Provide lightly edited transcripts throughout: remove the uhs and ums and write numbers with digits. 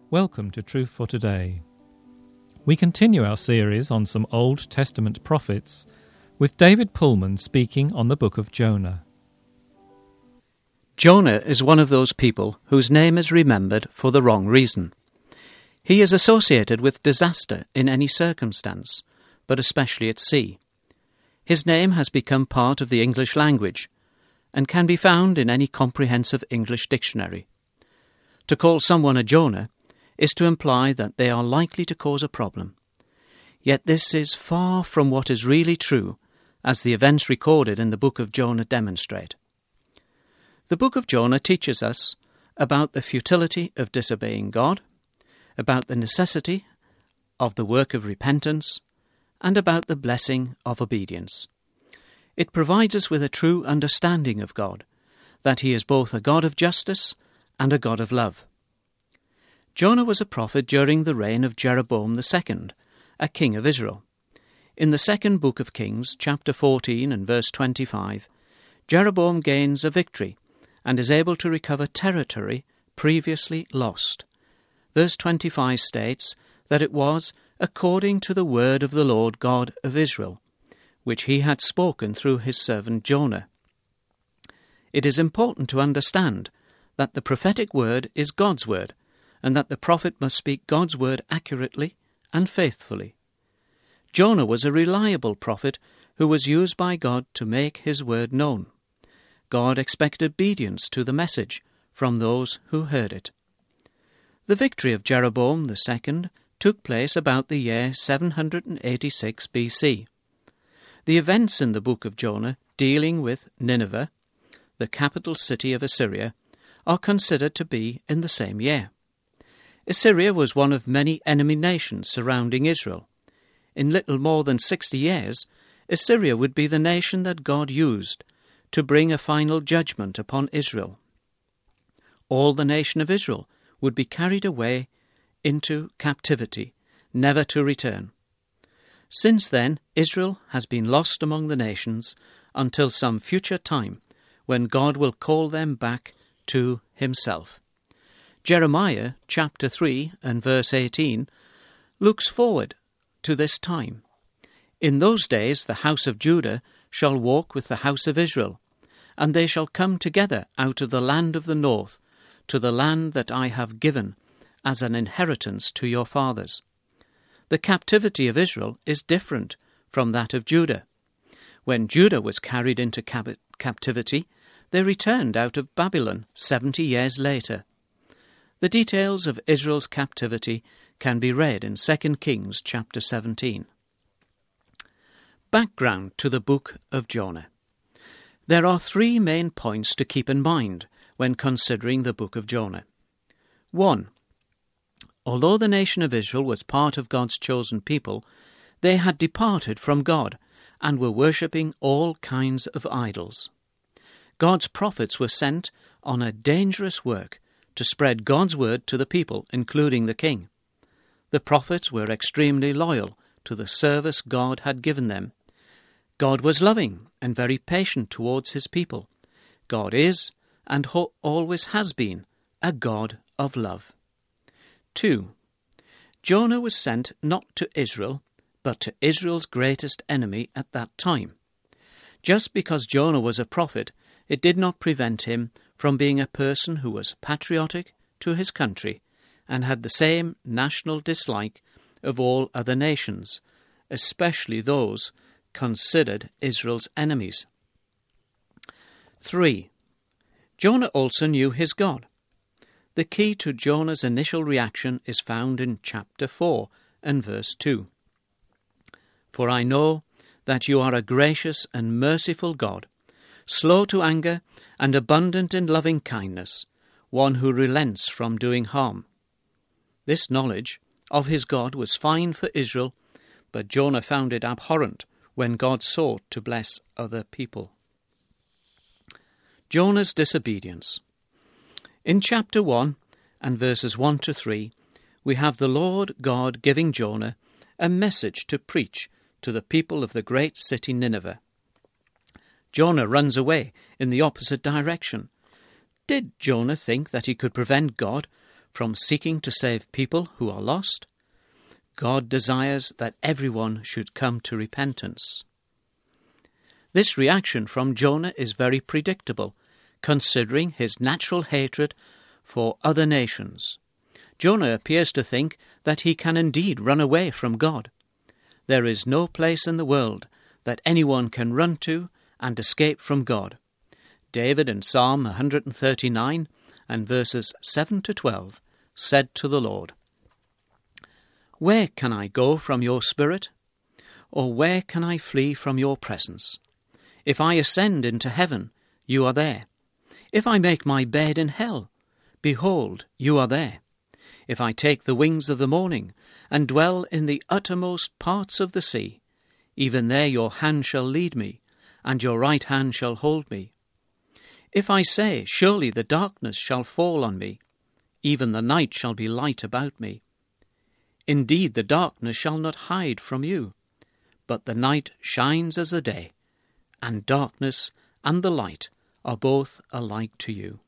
Welcome to Truth for Today. We continue our series on some Old Testament prophets with David Pullman speaking on the book of Jonah. Jonah is one of those people whose name is remembered for the wrong reason. He is associated with disaster in any circumstance, but especially at sea. His name has become part of the English language and can be found in any comprehensive English dictionary. To call someone a Jonah is to imply that they are likely to cause a problem. Yet this is far from what is really true, as the events recorded in the book of Jonah demonstrate. The book of Jonah teaches us about the futility of disobeying God, about the necessity of the work of repentance, and about the blessing of obedience. It provides us with a true understanding of God, that He is both a God of justice and a God of love. Jonah was a prophet during the reign of Jeroboam II, a king of Israel. In the second book of Kings, chapter 14 and verse 25, Jeroboam gains a victory and is able to recover territory previously lost. Verse 25 states that it was according to the word of the Lord God of Israel, which he had spoken through his servant Jonah. It is important to understand that the prophetic word is God's word, and that the prophet must speak God's word accurately and faithfully. Jonah was a reliable prophet who was used by God to make his word known. God expected obedience to the message from those who heard it. The victory of Jeroboam II took place about the year 786 BC. The events in the book of Jonah dealing with Nineveh, the capital city of Assyria, are considered to be in the same year. Assyria was one of many enemy nations surrounding Israel. In little more than 60 years, Assyria would be the nation that God used to bring a final judgment upon Israel. All the nation of Israel would be carried away into captivity, never to return. Since then, Israel has been lost among the nations until some future time when God will call them back to Himself. Jeremiah chapter 3 and verse 18 looks forward to this time. In those days the house of Judah shall walk with the house of Israel, and they shall come together out of the land of the north to the land that I have given as an inheritance to your fathers. The captivity of Israel is different from that of Judah. When Judah was carried into captivity, they returned out of Babylon 70 years later. The details of Israel's captivity can be read in 2 Kings chapter 17. Background to the book of Jonah. There are three main points to keep in mind when considering the book of Jonah. 1. Although the nation of Israel was part of God's chosen people, they had departed from God and were worshipping all kinds of idols. God's prophets were sent on a dangerous work to spread God's word to the people, including the king. The prophets were extremely loyal to the service God had given them. God was loving and very patient towards His people. God is, and always has been, a God of love. 2. Jonah was sent not to Israel, but to Israel's greatest enemy at that time. Just because Jonah was a prophet, it did not prevent him from being a person who was patriotic to his country and had the same national dislike of all other nations, especially those considered Israel's enemies. 3. Jonah also knew his God. The key to Jonah's initial reaction is found in chapter 4 and verse 2. For I know that you are a gracious and merciful God, slow to anger and abundant in loving kindness, one who relents from doing harm. This knowledge of his God was fine for Israel, but Jonah found it abhorrent when God sought to bless other people. Jonah's disobedience. In chapter 1 and verses 1 to 3, we have the Lord God giving Jonah a message to preach to the people of the great city Nineveh. Jonah runs away in the opposite direction. Did Jonah think that he could prevent God from seeking to save people who are lost. God desires that everyone should come to repentance. This reaction from Jonah is very predictable, considering his natural hatred for other nations. Jonah appears to think that he can indeed run away from God. There is no place in the world that anyone can run to and escape from God. David in Psalm 139 and verses 7 to 12 said to the Lord, "Where can I go from your spirit? Or where can I flee from your presence? If I ascend into heaven, you are there. If I make my bed in hell, behold, you are there. If I take the wings of the morning and dwell in the uttermost parts of the sea, even there your hand shall lead me, and your right hand shall hold me. If I say, surely the darkness shall fall on me, even the night shall be light about me. Indeed, the darkness shall not hide from you, but the night shines as the day, and darkness and the light are both alike to you."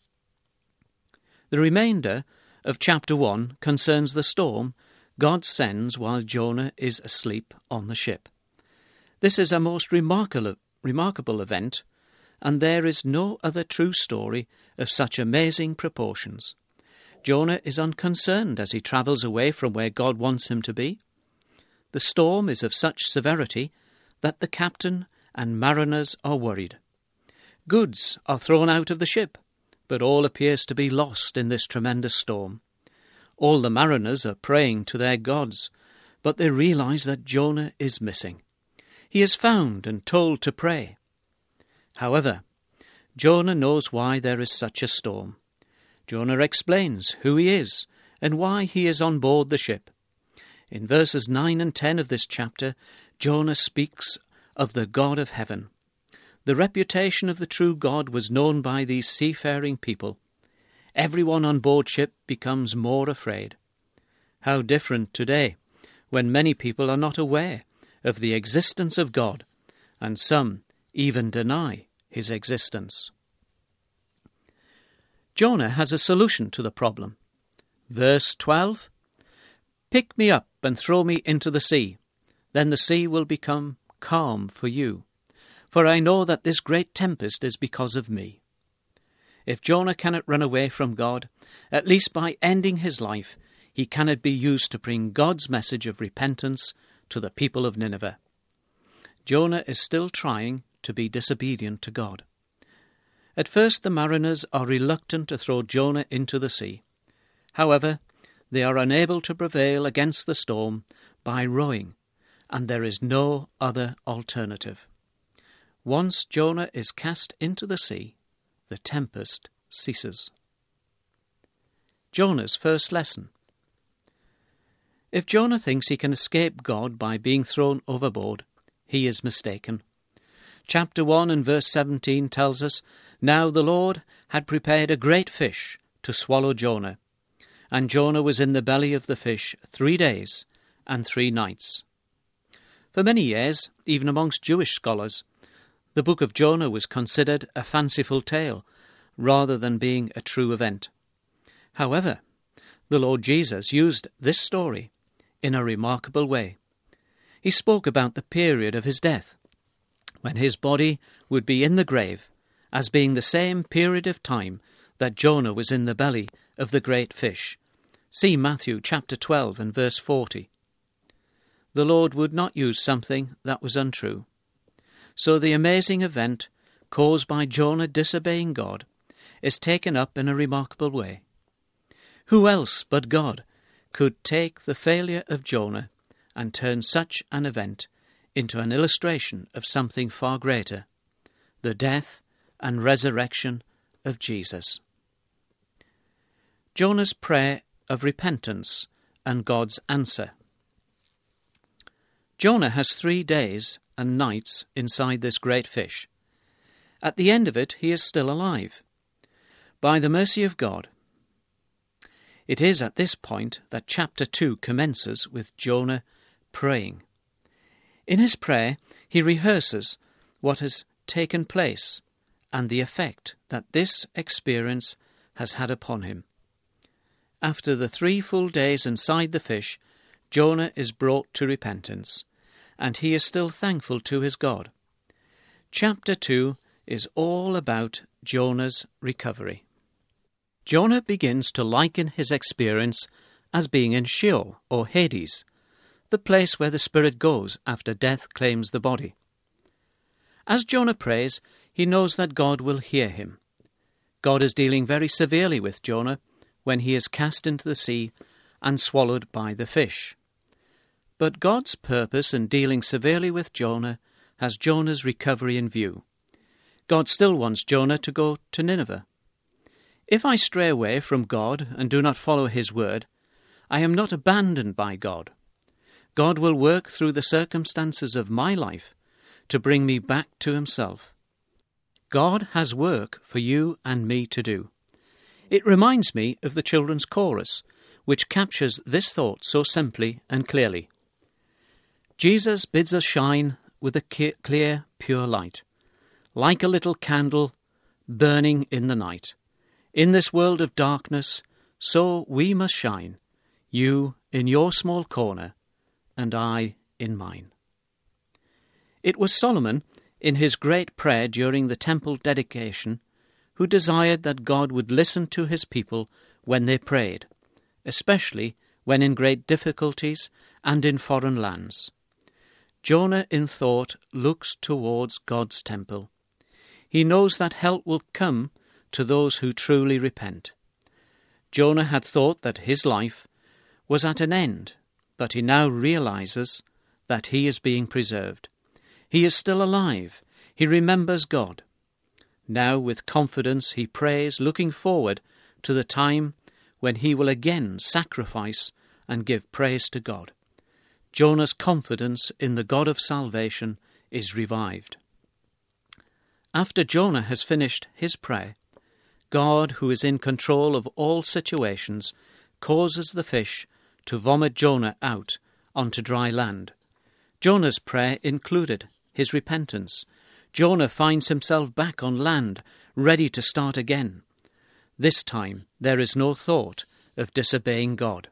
The remainder of chapter 1 concerns the storm God sends while Jonah is asleep on the ship. This is a most remarkable event, and there is no other true story of such amazing proportions. Jonah is unconcerned as he travels away from where God wants him to be. The storm is of such severity that the captain and mariners are worried. Goods are thrown out of the ship, but all appears to be lost in this tremendous storm. All the mariners are praying to their gods, but they realize that Jonah is missing. He is found and told to pray. However, Jonah knows why there is such a storm. Jonah explains who he is and why he is on board the ship. In verses 9 and 10 of this chapter, Jonah speaks of the God of heaven. The reputation of the true God was known by these seafaring people. Everyone on board ship becomes more afraid. How different today, when many people are not aware of the existence of God, and some even deny his existence. Jonah has a solution to the problem. Verse 12, "Pick me up and throw me into the sea. Then the sea will become calm for you. For I know that this great tempest is because of me." If Jonah cannot run away from God, at least by ending his life, he cannot be used to bring God's message of repentance to the people of Nineveh. Jonah is still trying to be disobedient to God. At first the mariners are reluctant to throw Jonah into the sea. However, they are unable to prevail against the storm by rowing, and there is no other alternative. Once Jonah is cast into the sea, the tempest ceases. Jonah's first lesson. If Jonah thinks he can escape God by being thrown overboard, he is mistaken. Chapter 1 and verse 17 tells us, "Now the Lord had prepared a great fish to swallow Jonah, and Jonah was in the belly of the fish 3 days and 3 nights." For many years, even amongst Jewish scholars, the book of Jonah was considered a fanciful tale rather than being a true event. However, the Lord Jesus used this story in a remarkable way. He spoke about the period of his death, when his body would be in the grave, as being the same period of time that Jonah was in the belly of the great fish. See Matthew chapter 12 and verse 40. The Lord would not use something that was untrue. So the amazing event caused by Jonah disobeying God is taken up in a remarkable way. Who else but God could take the failure of Jonah and turn such an event into an illustration of something far greater, the death and resurrection of Jesus? Jonah's prayer of repentance and God's answer. Jonah has 3 days and nights inside this great fish. At the end of it, he is still alive. By the mercy of God. It is at this point that chapter 2 commences with Jonah praying. In his prayer, he rehearses what has taken place and the effect that this experience has had upon him. After the 3 full days inside the fish, Jonah is brought to repentance, and he is still thankful to his God. Chapter 2 is all about Jonah's recovery. Jonah begins to liken his experience as being in Sheol, or Hades, the place where the spirit goes after death claims the body. As Jonah prays, he knows that God will hear him. God is dealing very severely with Jonah when he is cast into the sea and swallowed by the fish. But God's purpose in dealing severely with Jonah has Jonah's recovery in view. God still wants Jonah to go to Nineveh. If I stray away from God and do not follow his word, I am not abandoned by God. God will work through the circumstances of my life to bring me back to himself. God has work for you and me to do. It reminds me of the children's chorus, which captures this thought so simply and clearly. Jesus bids us shine with a clear, pure light, like a little candle burning in the night. In this world of darkness, so we must shine, you in your small corner, and I in mine. It was Solomon, in his great prayer during the temple dedication, who desired that God would listen to his people when they prayed, especially when in great difficulties and in foreign lands. Jonah, in thought, looks towards God's temple. He knows that help will come to those who truly repent. Jonah had thought that his life was at an end, but he now realizes that he is being preserved. He is still alive. He remembers God. Now, with confidence, he prays, looking forward to the time when he will again sacrifice and give praise to God. Jonah's confidence in the God of salvation is revived. After Jonah has finished his prayer, God, who is in control of all situations, causes the fish to vomit Jonah out onto dry land. Jonah's prayer included his repentance. Jonah finds himself back on land, ready to start again. This time there is no thought of disobeying God.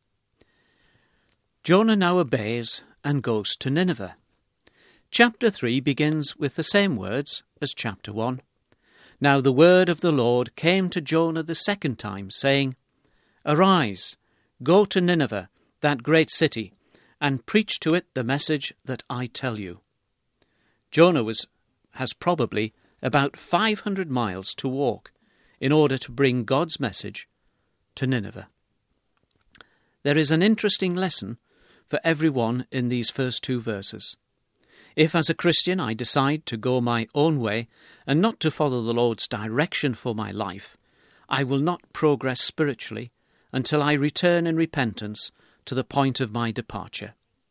Jonah now obeys and goes to Nineveh. Chapter 3 begins with the same words as chapter 1. Now the word of the Lord came to Jonah the second time, saying, Arise, go to Nineveh, that great city, and preach to it the message that I tell you. Jonah has probably about 500 miles to walk in order to bring God's message to Nineveh. There is an interesting lesson for everyone in these first 2 verses. If as a Christian I decide to go my own way and not to follow the Lord's direction for my life, I will not progress spiritually until I return in repentance to the point of my departure.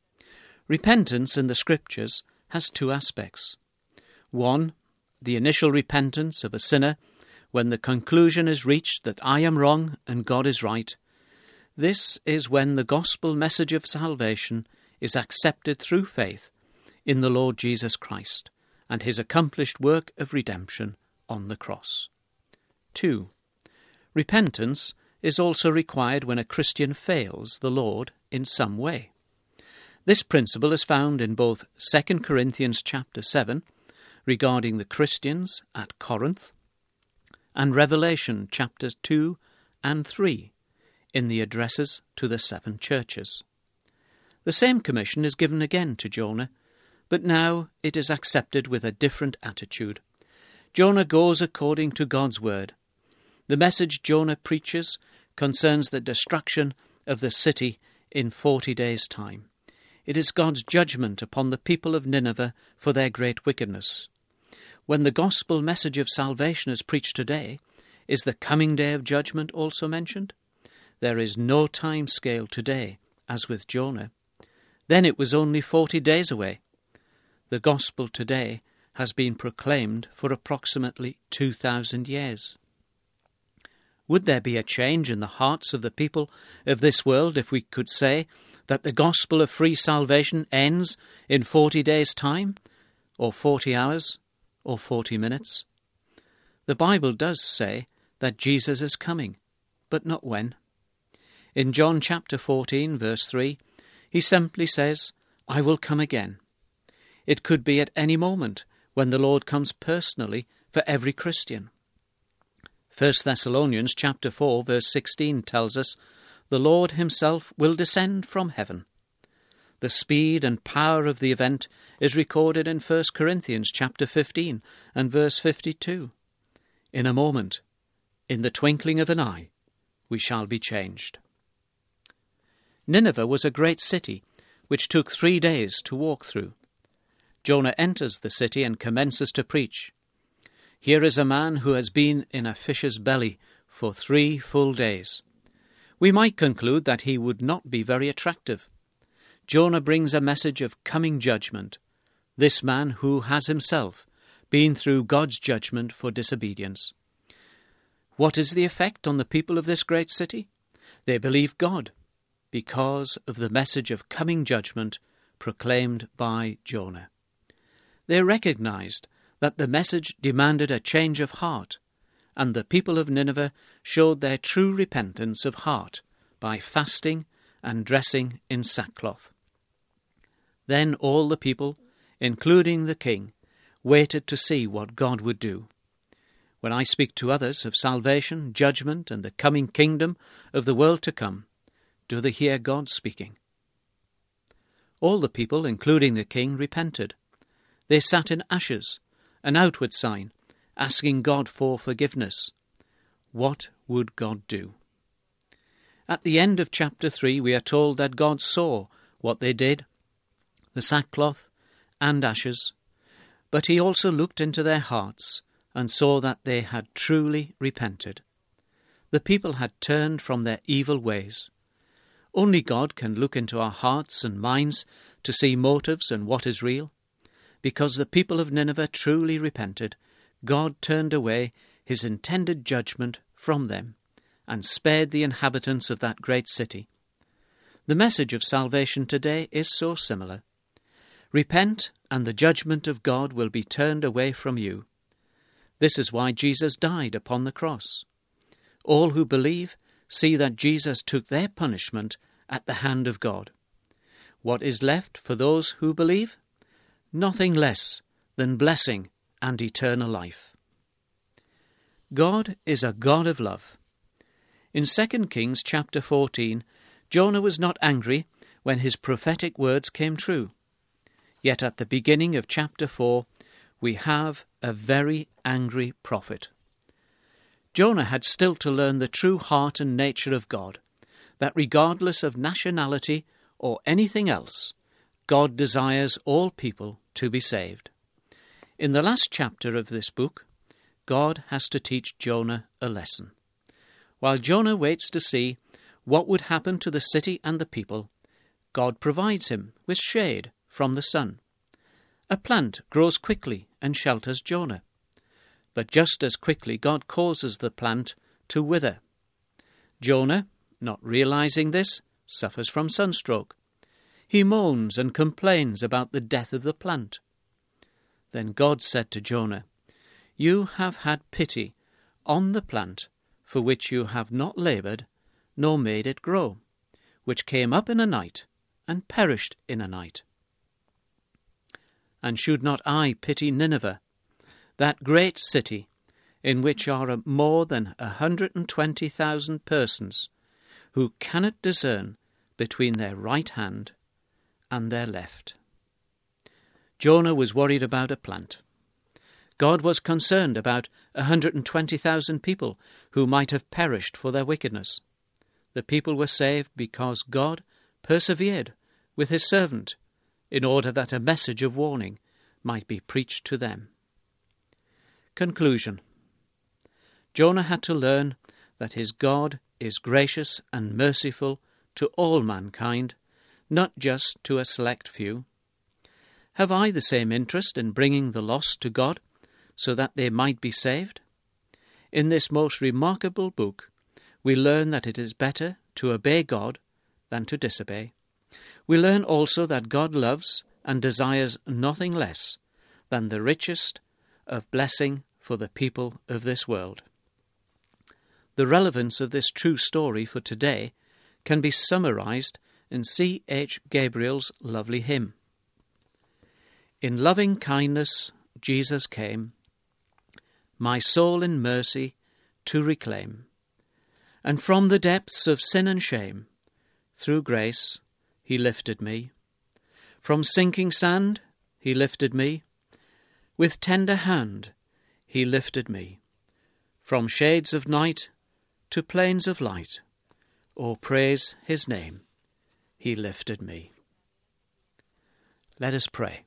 Repentance in the Scriptures has 2 aspects. 1, the initial repentance of a sinner when the conclusion is reached that I am wrong and God is right. This is when the gospel message of salvation is accepted through faith in the Lord Jesus Christ and his accomplished work of redemption on the cross. 2. Repentance is also required when a Christian fails the Lord in some way. This principle is found in both 2 Corinthians chapter 7, regarding the Christians at Corinth, and Revelation chapters 2 and 3, in the addresses to the 7 churches. The same commission is given again to Jonah, but now it is accepted with a different attitude. Jonah goes according to God's word. The message Jonah preaches concerns the destruction of the city in 40 days' time. It is God's judgment upon the people of Nineveh for their great wickedness. When the gospel message of salvation is preached today, is the coming day of judgment also mentioned? There is no time scale today, as with Jonah. Then it was only 40 days away. The gospel today has been proclaimed for approximately 2,000 years. Would there be a change in the hearts of the people of this world if we could say that the gospel of free salvation ends in 40 days' time, or 40 hours, or 40 minutes? The Bible does say that Jesus is coming, but not when. In John chapter 14, verse 3, he simply says, "I will come again." It could be at any moment when the Lord comes personally for every Christian. 1 Thessalonians chapter 4, verse 16 tells us, "The Lord himself will descend from heaven." The speed and power of the event is recorded in 1 Corinthians chapter 15 and verse 52. In a moment, in the twinkling of an eye, we shall be changed. Nineveh was a great city, which took 3 days to walk through. Jonah enters the city and commences to preach. Here is a man who has been in a fish's belly for 3 full days. We might conclude that he would not be very attractive. Jonah brings a message of coming judgment, this man who has himself been through God's judgment for disobedience. What is the effect on the people of this great city? They believe God because of the message of coming judgment proclaimed by Jonah. They recognized that the message demanded a change of heart, and the people of Nineveh showed their true repentance of heart by fasting and dressing in sackcloth. Then all the people, including the king, waited to see what God would do. When I speak to others of salvation, judgment, and the coming kingdom of the world to come, do they hear God speaking? All the people, including the king, repented. They sat in ashes, an outward sign, asking God for forgiveness. What would God do? At the end of chapter 3, we are told that God saw what they did, the sackcloth and ashes, but he also looked into their hearts and saw that they had truly repented. The people had turned from their evil ways. Only God can look into our hearts and minds to see motives and what is real. Because the people of Nineveh truly repented, God turned away his intended judgment from them and spared the inhabitants of that great city. The message of salvation today is so similar. Repent, and the judgment of God will be turned away from you. This is why Jesus died upon the cross. All who believe see that Jesus took their punishment at the hand of God. What is left for those who believe? Nothing less than blessing and eternal life. God is a God of love. In 2 Kings chapter 14, Jonah was not angry when his prophetic words came true. Yet at the beginning of chapter 4, we have a very angry prophet. Jonah had still to learn the true heart and nature of God, that regardless of nationality or anything else, God desires all people to be saved. In the last chapter of this book, God has to teach Jonah a lesson. While Jonah waits to see what would happen to the city and the people, God provides him with shade from the sun. A plant grows quickly and shelters Jonah. But just as quickly God causes the plant to wither. Jonah, not realizing this, suffers from sunstroke. He moans and complains about the death of the plant. Then God said to Jonah, "You have had pity on the plant for which you have not laboured, nor made it grow, which came up in a night and perished in a night. And should not I pity Nineveh, that great city in which are more than 120,000 persons who cannot discern between their right hand and their left?" Jonah was worried about a plant. God was concerned about 120,000 people who might have perished for their wickedness. The people were saved because God persevered with his servant in order that a message of warning might be preached to them. Conclusion. Jonah had to learn that his God is gracious and merciful to all mankind, not just to a select few. Have I the same interest in bringing the lost to God so that they might be saved? In this most remarkable book, we learn that it is better to obey God than to disobey. We learn also that God loves and desires nothing less than the richest of blessing for the people of this world. The relevance of this true story for today can be summarized in C. H. Gabriel's lovely hymn. In loving kindness Jesus came, my soul in mercy to reclaim, and from the depths of sin and shame, through grace he lifted me. From sinking sand he lifted me, with tender hand he lifted me. From shades of night to plains of light, oh, praise his name, he lifted me. Let us pray.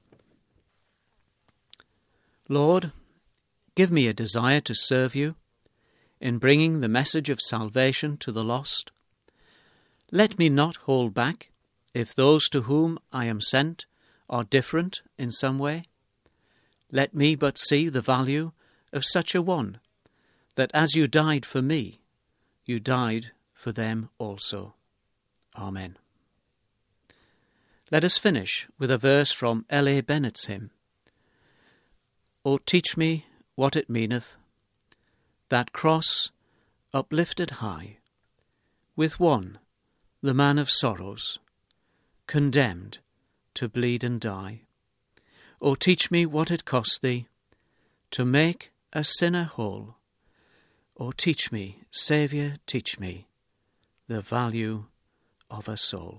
Lord, give me a desire to serve you in bringing the message of salvation to the lost. Let me not hold back if those to whom I am sent are different in some way. Let me but see the value of such a one, that as you died for me, you died for them also. Amen. Let us finish with a verse from L.A. Bennett's hymn. O teach me what it meaneth, that cross uplifted high, with one, the man of sorrows, condemned to bleed and die. O teach me what it cost thee to make a sinner whole. O teach me, Saviour, teach me the value of a soul.